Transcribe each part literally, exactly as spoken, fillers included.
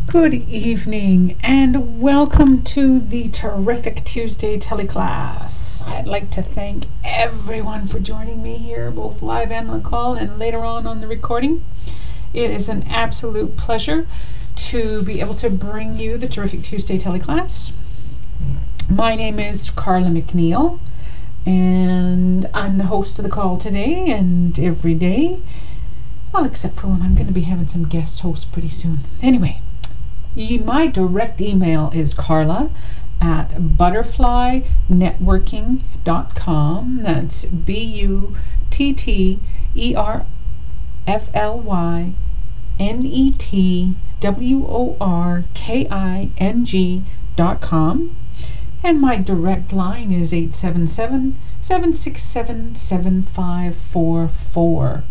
Good evening and welcome to the Terrific Tuesday teleclass. I'd like to thank everyone for joining me here, both live and on the call and later on on the recording. It is an absolute pleasure to be able to bring you the Terrific Tuesday teleclass. My name is Carla McNeil and I'm the host of the call today and every day. Well, except for when I'm going to be having some guest hosts pretty soon. Anyway. My direct email is carla at butterfly networking dot com. That's B U T T E R F L Y N E T W O R K I N G dot com. And my direct line is eight seven seven, seven six seven, seven five four four.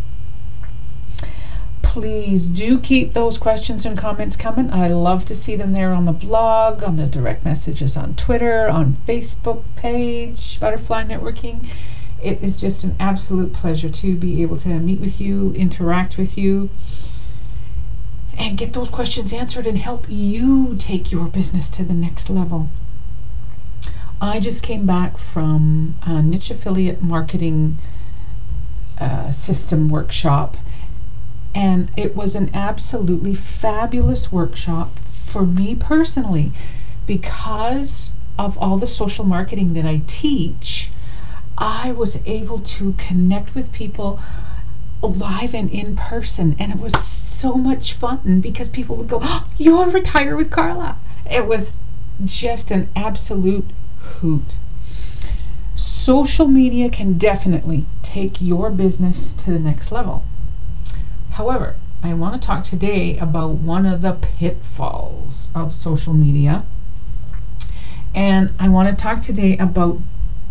Please do keep those questions and comments coming. I love to see them there on the blog, on the direct messages on Twitter, on Facebook page, Butterfly Networking. It is just an absolute pleasure to be able to meet with you, interact with you, and get those questions answered and help you take your business to the next level. I just came back from a niche affiliate marketing uh, system workshop. And it was an absolutely fabulous workshop for me personally because of all the social marketing that I teach. I was able to connect with people live and in person, and it was so much fun because people would go, oh, you're Retire with Carla. It was just an absolute hoot. Social media can definitely take your business to the next level. However, I want to talk today about one of the pitfalls of social media. And I want to talk today about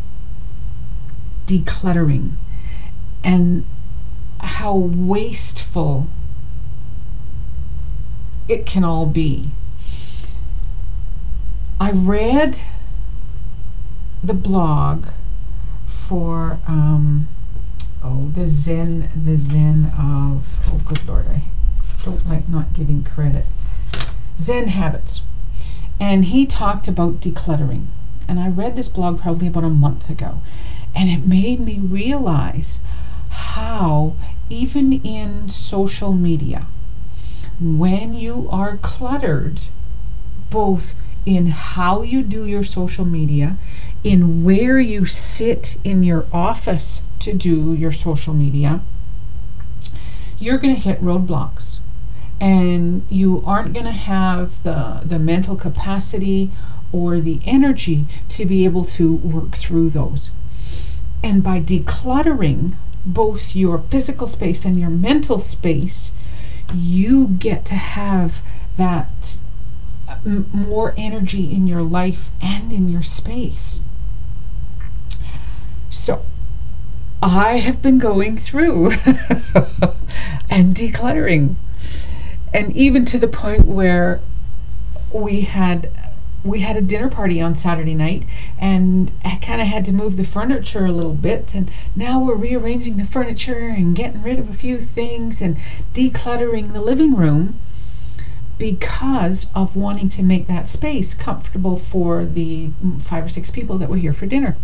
decluttering and how wasteful it can all be. I read the blog for um, Oh, the Zen, the Zen of, oh good Lord, I don't like not giving credit. Zen Habits. And he talked about decluttering. And I read this blog probably about a month ago. And it made me realize how, even in social media, when you are cluttered, both in how you do your social media, in where you sit in your office to do your social media, you're going to hit roadblocks and you aren't going to have the the mental capacity or the energy to be able to work through those. And by decluttering both your physical space and your mental space, you get to have that m- more energy in your life and in your space. So I have been going through and decluttering, and even to the point where we had we had a dinner party on Saturday night, and I kind of had to move the furniture a little bit, and now we're rearranging the furniture and getting rid of a few things and decluttering the living room because of wanting to make that space comfortable for the five or six people that were here for dinner.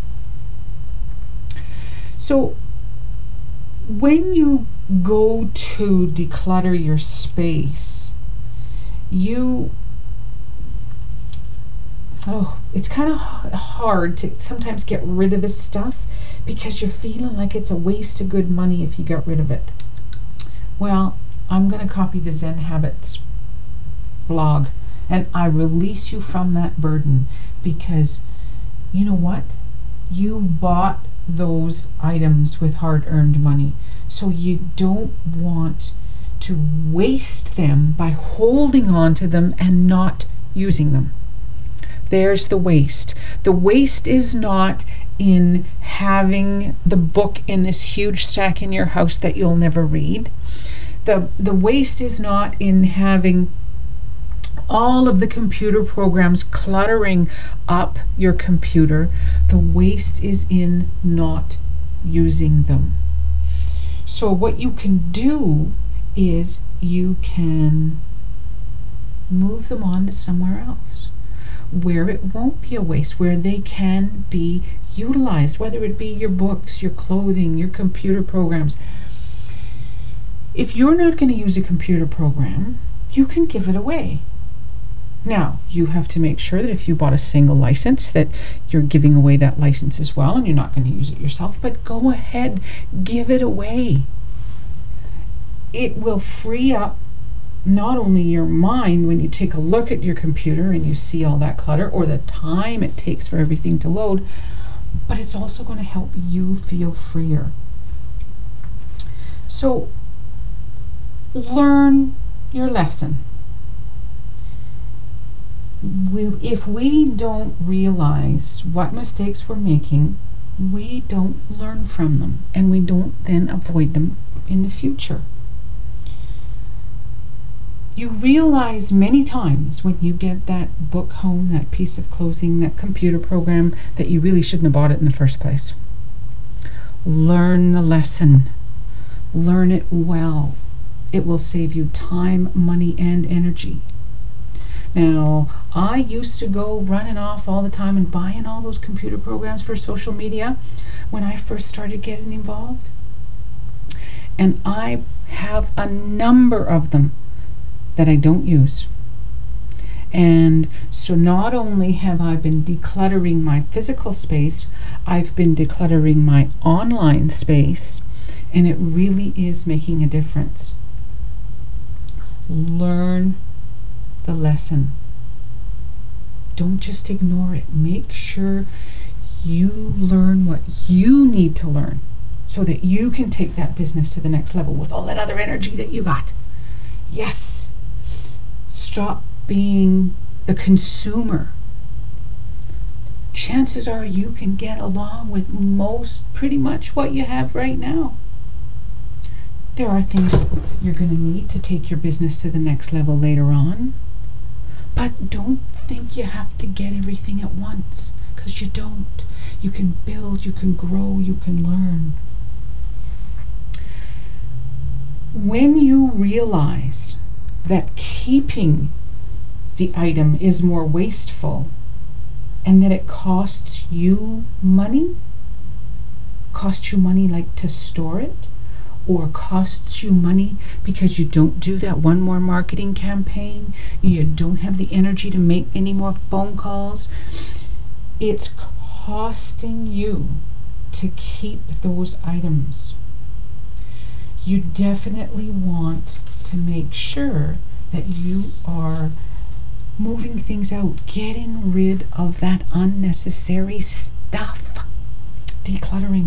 So when you go to declutter your space, you, oh, it's kind of hard to sometimes get rid of this stuff because you're feeling like it's a waste of good money if you get rid of it. Well, I'm going to copy the Zen Habits blog and I release you from that burden because you know what? You bought those items with hard-earned money, so you don't want to waste them by holding on to them and not using them. There's the waste. The waste is not in having the book in this huge stack in your house that you'll never read. The the waste is not in having all of the computer programs cluttering up your computer. The waste is in not using them. So what you can do is you can move move them on to somewhere else where it won't be a waste, where they can be utilized, whether it be your books, your clothing, your computer programs. If you're not going to use a computer program, you can give it away. Now, you have to make sure that if you bought a single license that you're giving away that license as well, and you're not going to use it yourself, but go ahead, give it away. It will free up not only your mind when you take a look at your computer and you see all that clutter or the time it takes for everything to load, but it's also going to help you feel freer. So learn your lesson. We, if we don't realize what mistakes we're making, we don't learn from them, and we don't then avoid them in the future. You realize many times when you get that book home, that piece of clothing, that computer program, that you really shouldn't have bought it in the first place. Learn the lesson. Learn it well. It will save you time, money, and energy. Now, I used to go running off all the time and buying all those computer programs for social media when I first started getting involved. And I have a number of them that I don't use. And so not only have I been decluttering my physical space, I've been decluttering my online space, and it really is making a difference. Learn the lesson. Don't just ignore it. Make sure you learn what you need to learn so that you can take that business to the next level with all that other energy that you got. Yes. Stop being the consumer. Chances are you can get along with most, pretty much what you have right now. There are things you're going to need to take your business to the next level later on. But don't think you have to get everything at once, because you don't. You can build, you can grow, you can learn. When you realize that keeping the item is more wasteful and that it costs you money, costs you money like to store it, or costs you money because you don't do that one more marketing campaign, you don't have the energy to make any more phone calls, it's costing you to keep those items. You definitely want to make sure that you are moving things out, getting rid of that unnecessary stuff, decluttering.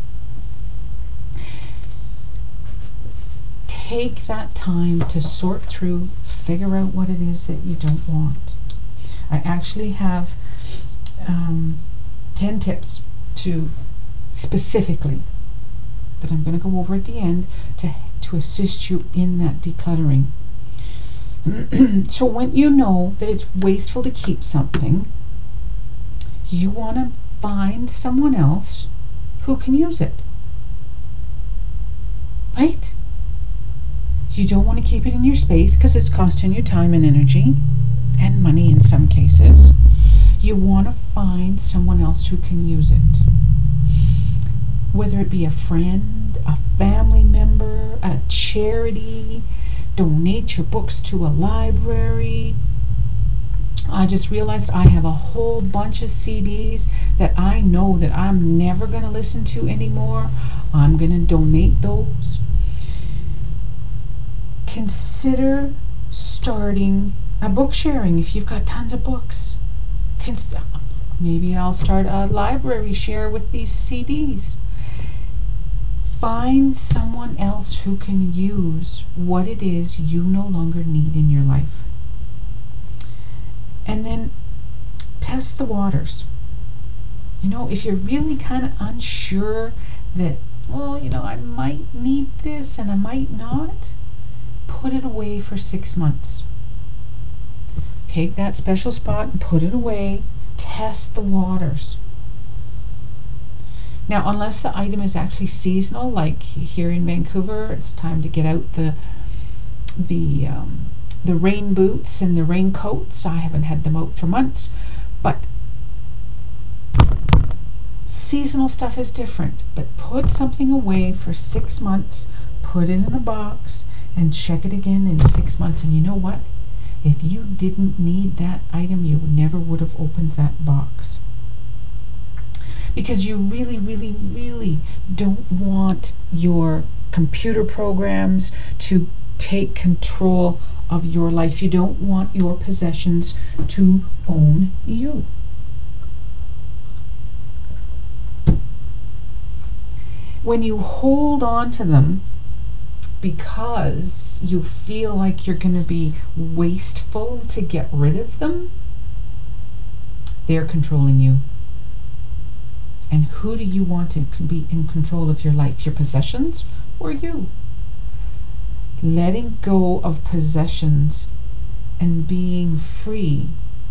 Take that time to sort through, figure out what it is that you don't want. I actually have um, ten tips to specifically that I'm going to go over at the end to, to assist you in that decluttering. So when you know that it's wasteful to keep something, you want to find someone else who can use it. Right? You don't want to keep it in your space because it's costing you time and energy and money in some cases. You want to find someone else who can use it. Whether it be a friend, a family member, a charity, donate your books to a library. I just realized I have a whole bunch of C Ds that I know that I'm never going to listen to anymore. I'm going to donate those. Consider starting a book sharing if you've got tons of books. Const- maybe I'll start a library share with these C Ds. Find someone else who can use what it is you no longer need in your life. And then test the waters. You know, if you're really kind of unsure that, well, you know, I might need this and I might not, put it away for six months. Take that special spot and put it away. Test the waters. Now, unless the item is actually seasonal, like here in Vancouver, it's time to get out the the um, the rain boots and the raincoats, I haven't had them out for months, but seasonal stuff is different. But put something away for six months, put it in a box, and check it again in six months. And you know what? If you didn't need that item, you never would have opened that box. Because you really, really, really don't want your computer programs to take control of your life. You don't want your possessions to own you. When you hold on to them because you feel like you're going to be wasteful to get rid of them, they're controlling you. And who do you want to be in control of your life? Your possessions or you? Letting go of possessions and being free,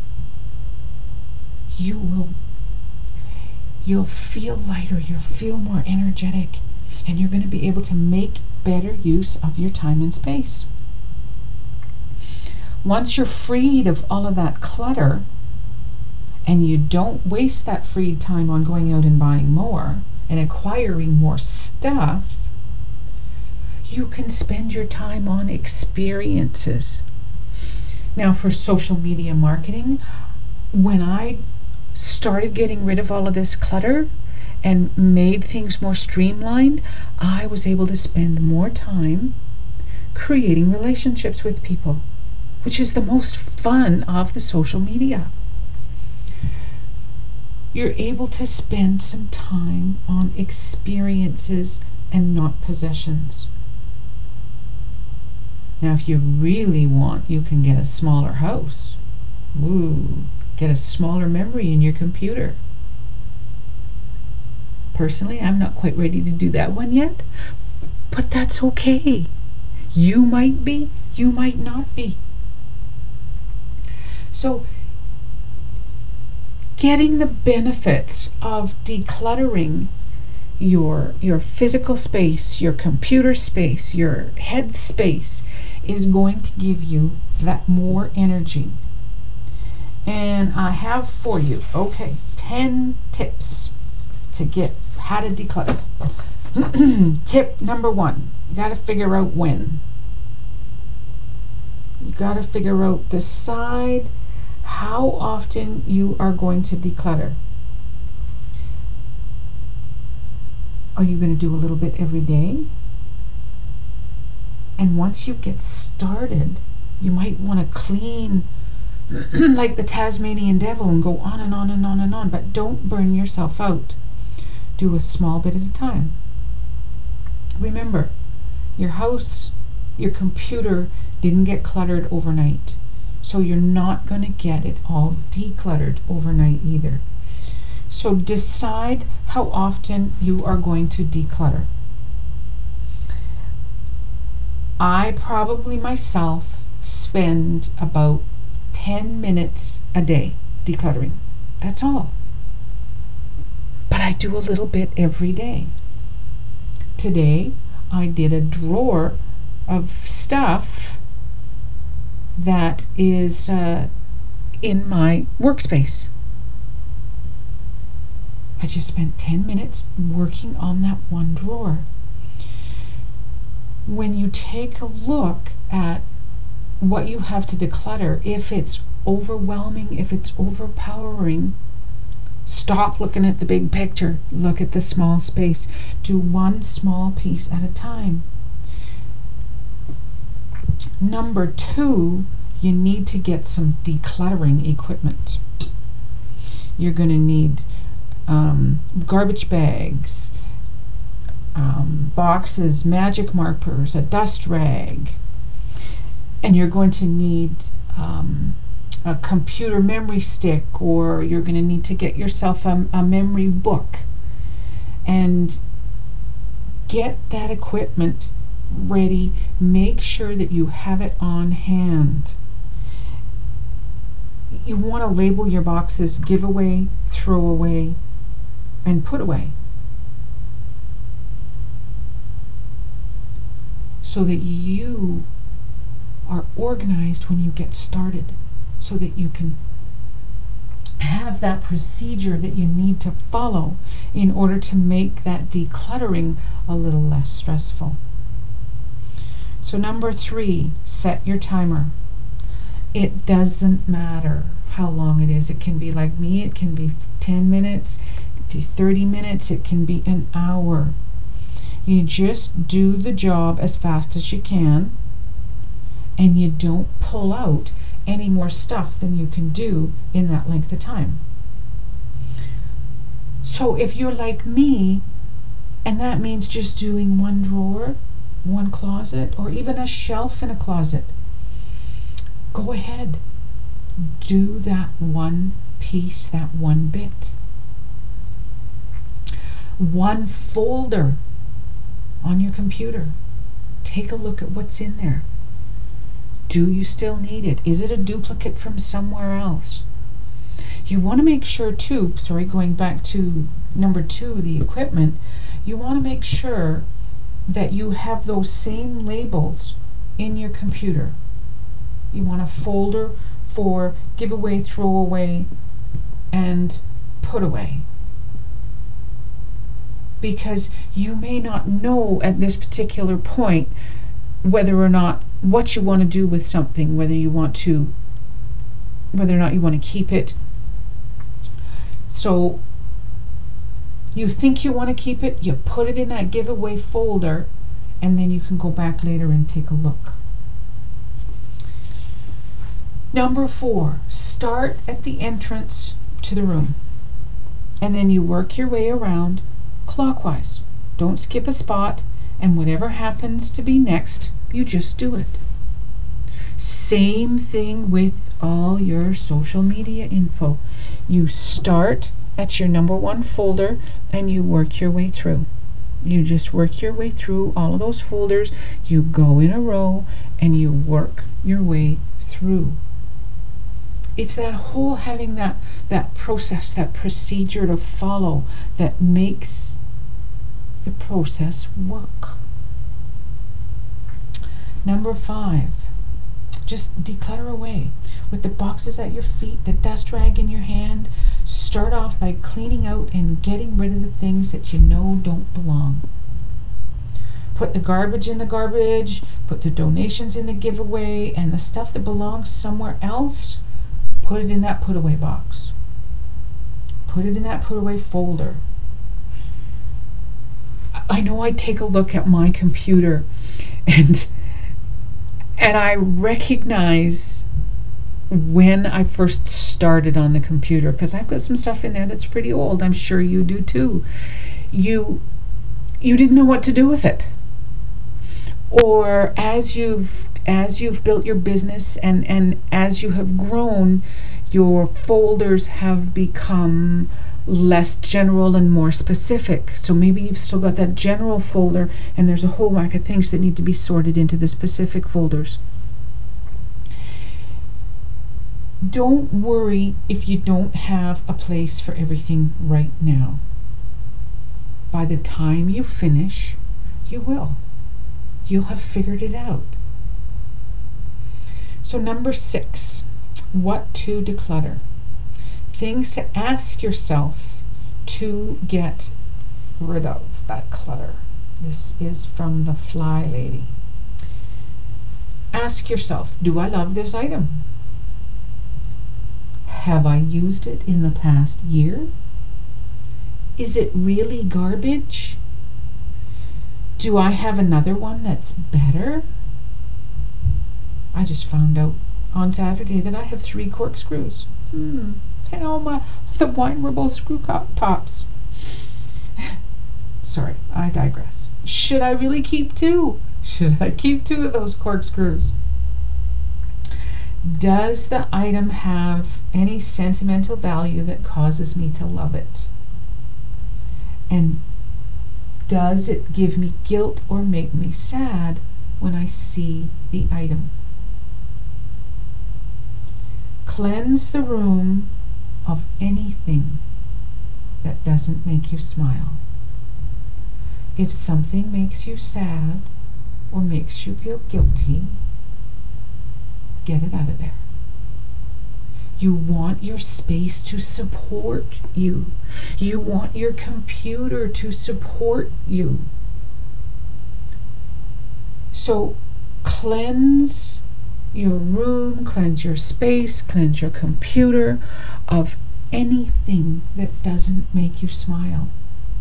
you will you'll feel lighter, you'll feel more energetic, and you're going to be able to make better use of your time and space. Once you're freed of all of that clutter, and you don't waste that freed time on going out and buying more and acquiring more stuff, you can spend your time on experiences. Now, for social media marketing, when I started getting rid of all of this clutter and made things more streamlined, I was able to spend more time creating relationships with people, which is the most fun of the social media. You're able to spend some time on experiences and not possessions. Now, if you really want, you can get a smaller house. Woo! Get a smaller memory in your computer. Personally, I'm not quite ready to do that one yet, but that's okay. You might be, you might not be. So, getting the benefits of decluttering your your physical space, your computer space, your head space is going to give you that more energy. And I have for you, okay, ten tips to get how to declutter. Tip number one, you got to figure out when. You got to figure out, decide how often you are going to declutter. Are you going to do a little bit every day? And once you get started, you might want to clean like the Tasmanian devil and go on and on and on and on, but don't burn yourself out. Do a small bit at a time. Remember, your house, your computer didn't get cluttered overnight, so you're not going to get it all decluttered overnight either. So decide how often you are going to declutter. I probably myself spend about ten minutes a day decluttering. That's all. But I do a little bit every day. Today, I did a drawer of stuff that is uh, in my workspace. I just spent ten minutes working on that one drawer. When you take a look at what you have to declutter, if it's overwhelming, if it's overpowering, stop looking at the big picture. Look at the small space. Do one small piece at a time. Number two, you need to get some decluttering equipment. You're going to need um, garbage bags, um, boxes, magic markers, a dust rag, and you're going to need um, a computer memory stick, or you're going to need to get yourself a, a memory book and get that equipment ready. Make sure that you have it on hand. You want to label your boxes give away, throw away, and put away, so that you are organized when you get started, so that you can have that procedure that you need to follow in order to make that decluttering a little less stressful. So number three, set your timer. It doesn't matter how long it is. It can be like me, it can be ten minutes, it can be thirty minutes, it can be an hour. You just do the job as fast as you can, and you don't pull out any more stuff than you can do in that length of time. So if you're like me, and that means just doing one drawer, one closet, or even a shelf in a closet, go ahead. Do that one piece, that one bit. One folder on your computer. Take a look at what's in there. Do you still need it? Is it a duplicate from somewhere else? You want to make sure too, sorry, going back to number two, the equipment, you want to make sure that you have those same labels in your computer. You want a folder for give away, throw away, and put away. Because you may not know at this particular point whether or not what you want to do with something, whether you want to, whether or not you want to keep it. So you think you want to keep it, you put it in that giveaway folder, and then you can go back later and take a look. Number four, start at the entrance to the room, and then you work your way around clockwise. Don't skip a spot, and whatever happens to be next, you just do it. Same thing with all your social media info. You start at your number one folder and you work your way through. You just work your way through all of those folders. You go in a row and you work your way through. It's that whole having that, that process, that procedure to follow that makes the process work. Number five, just declutter away. With the boxes at your feet, the dust rag in your hand, start off by cleaning out and getting rid of the things that you know don't belong. Put the garbage in the garbage, put the donations in the giveaway, and the stuff that belongs somewhere else, put it in that put away box. Put it in that put away folder. I know I take a look at my computer and and I recognize when I first started on the computer, because I've got some stuff in there that's pretty old. I'm sure you do too. You you didn't know what to do with it. Or as you've as you've built your business and, and as you have grown, your folders have become less general and more specific. So maybe you've still got that general folder and there's a whole whack of things that need to be sorted into the specific folders. Don't worry if you don't have a place for everything right now. By the time you finish, you will. You'll have figured it out. So number six, what to declutter. Things to ask yourself to get rid of that clutter. This is from the Fly Lady. Ask yourself, do I love this item? Have I used it in the past year? Is it really garbage? Do I have another one that's better? I just found out on Saturday that I have three corkscrews. Hmm. And all my the wine were both screw tops. Sorry, I digress. Should I really keep two? Should I keep two of those corkscrews? Does the item have any sentimental value that causes me to love it? And does it give me guilt or make me sad when I see the item? Cleanse the room of anything that doesn't make you smile. If something makes you sad or makes you feel guilty, get it out of there. You want your space to support you. You want your computer to support you. So cleanse your room, cleanse your space, cleanse your computer of anything that doesn't make you smile.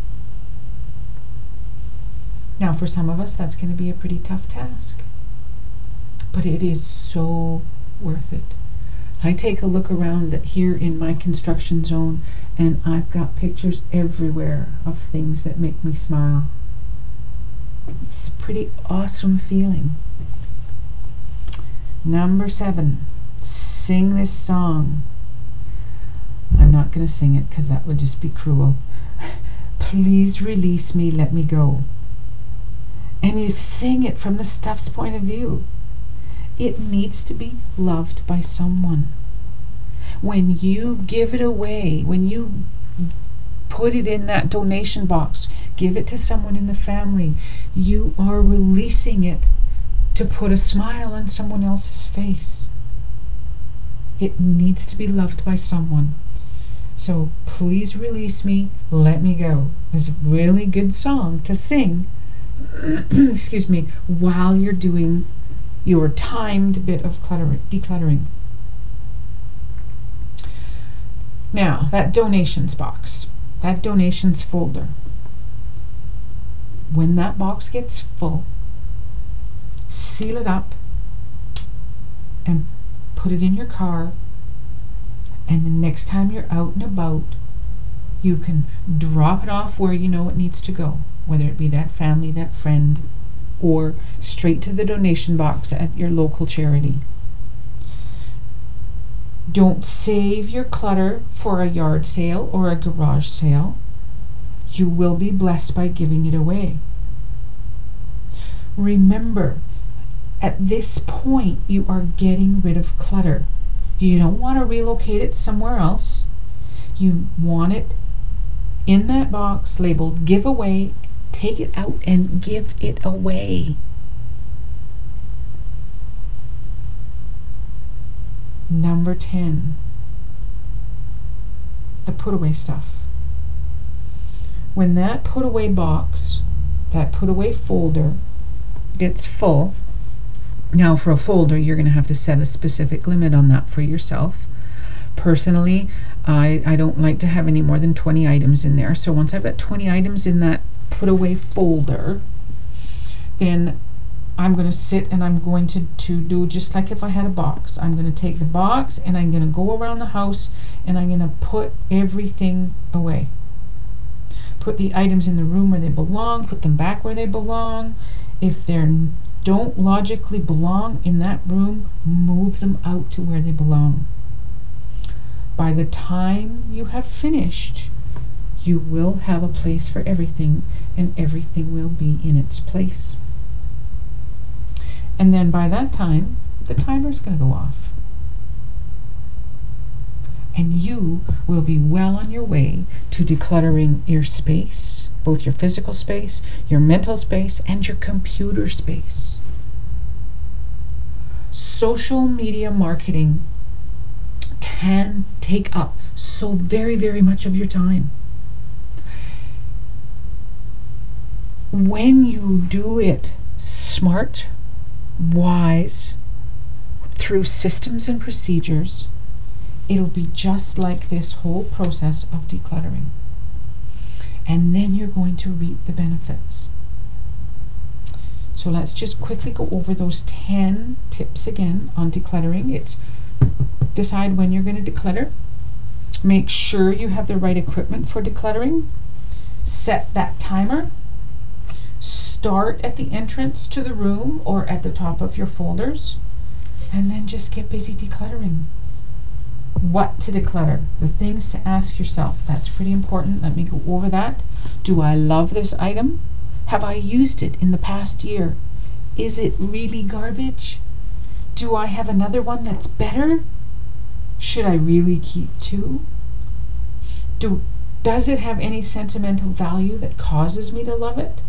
Now, for some of us, that's going to be a pretty tough task, but it is so worth it. I take a look around here in my construction zone, and I've got pictures everywhere of things that make me smile. It's a pretty awesome feeling. Number seven, sing this song. I'm not going to sing it because that would just be cruel. Please release me, let me go. And you sing it from the stuff's point of view. It needs to be loved by someone. When you give it away, when you put it in that donation box, give it to someone in the family, you are releasing it to put a smile on someone else's face. It needs to be loved by someone. So please release me, let me go. It's a really good song to sing excuse me, while you're doing your timed bit of cluttering, decluttering. Now, that donations box, that donations folder, when that box gets full, seal it up and put it in your car, and the next time you're out and about, you can drop it off where you know it needs to go, whether it be that family, that friend, or straight to the donation box at your local charity. Don't save your clutter for a yard sale or a garage sale. You will be blessed by giving it away. Remember, at this point, you are getting rid of clutter. You don't want to relocate it somewhere else. You want it in that box labeled giveaway. Take it out and give it away. Number ten, the put away stuff. When that put away box, that put away folder gets full, now for a folder you're going to have to set a specific limit on that for yourself. Personally, I, I don't like to have any more than twenty items in there. So once I've got twenty items in that put away folder, then I'm going to sit and I'm going to, to do just like if I had a box. I'm going to take the box and I'm going to go around the house and I'm going to put everything away. Put the items in the room where they belong, put them back where they belong. If they don't logically belong in that room, move them out to where they belong. By the time you have finished, you will have a place for everything, and everything will be in its place. And then by that time, the timer's going to go off. And you will be well on your way to decluttering your space, both your physical space, your mental space, and your computer space. Social media marketing can take up so very, very much of your time. When you do it smart, wise, through systems and procedures, it'll be just like this whole process of decluttering. And then you're going to reap the benefits. So let's just quickly go over those ten tips again on decluttering. It's decide when you're going to declutter. Make sure you have the right equipment for decluttering. Set that timer. Start at the entrance to the room or at the top of your folders, and then just get busy decluttering. What to declutter, the things to ask yourself, that's pretty important. Let me go over that. Do I love this item? Have I used it in the past year? Is it really garbage? Do I have another one that's better? Should I really keep two? Do, does it have any sentimental value that causes me to love it?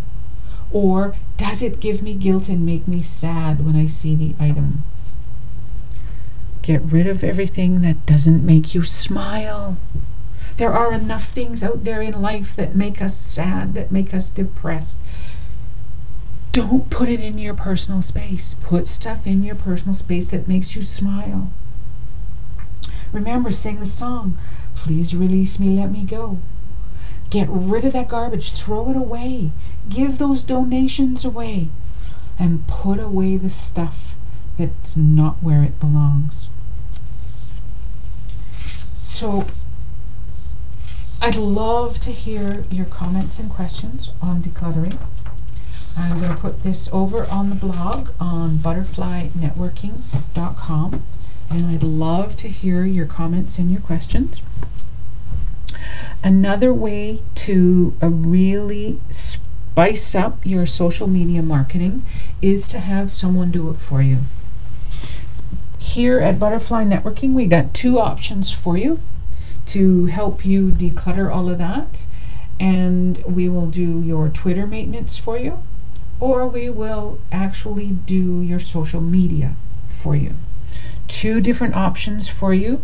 Or does it give me guilt and make me sad when I see the item? Get rid of everything that doesn't make you smile. There are enough things out there in life that make us sad, that make us depressed. Don't put it in your personal space. Put stuff in your personal space that makes you smile. Remember, sing the song, "Please release me, let me go." Get rid of that garbage. Throw it away. Give those donations away. And put away the stuff that's not where it belongs. So, I'd love to hear your comments and questions on decluttering. I'm going to put this over on the blog on butterfly networking dot com, and I'd love to hear your comments and your questions. Another way to uh, really spice up your social media marketing is to have someone do it for you. Here at Butterfly Networking, we got two options for you to help you declutter all of that. And we will do your Twitter maintenance for you, or we will actually do your social media for you. Two different options for you.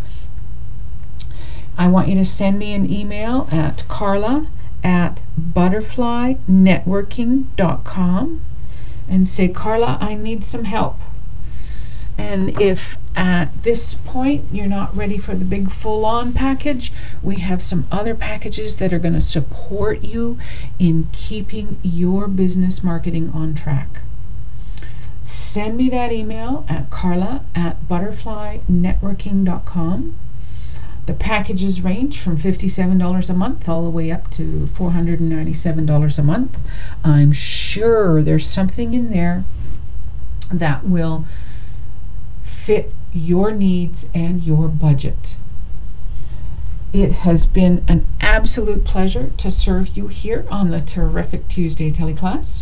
I want you to send me an email at Carla at butterfly networking dot com and say, "Carla, I need some help." And if at this point you're not ready for the big full-on package, we have some other packages that are going to support you in keeping your business marketing on track. Send me that email at Carla at butterfly networking dot com. The packages range from fifty-seven dollars a month all the way up to four hundred ninety-seven dollars a month. I'm sure there's something in there that will fit your needs and your budget. It has been an absolute pleasure to serve you here on the Terrific Tuesday teleclass.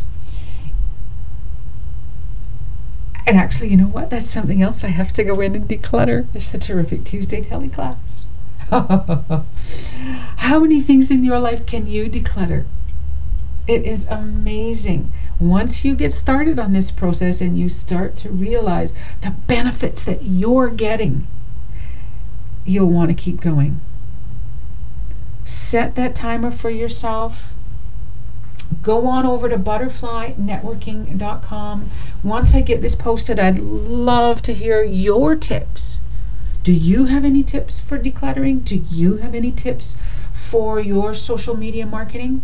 And actually, you know what? That's something else I have to go in and declutter. It's the Terrific Tuesday teleclass. How many things in your life can you declutter? It is amazing. Once you get started on this process and you start to realize the benefits that you're getting, you'll want to keep going. Set that timer for yourself. Go on over to butterfly networking dot com. Once I get this posted, I'd love to hear your tips. Do you have any tips for decluttering? Do you have any tips for your social media marketing?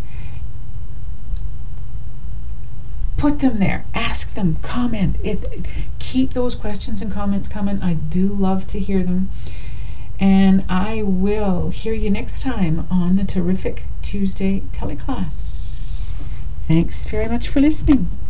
Put them there. Ask them. Comment. It, keep those questions and comments coming. I do love to hear them. And I will hear you next time on the Terrific Tuesday teleclass. Thanks very much for listening.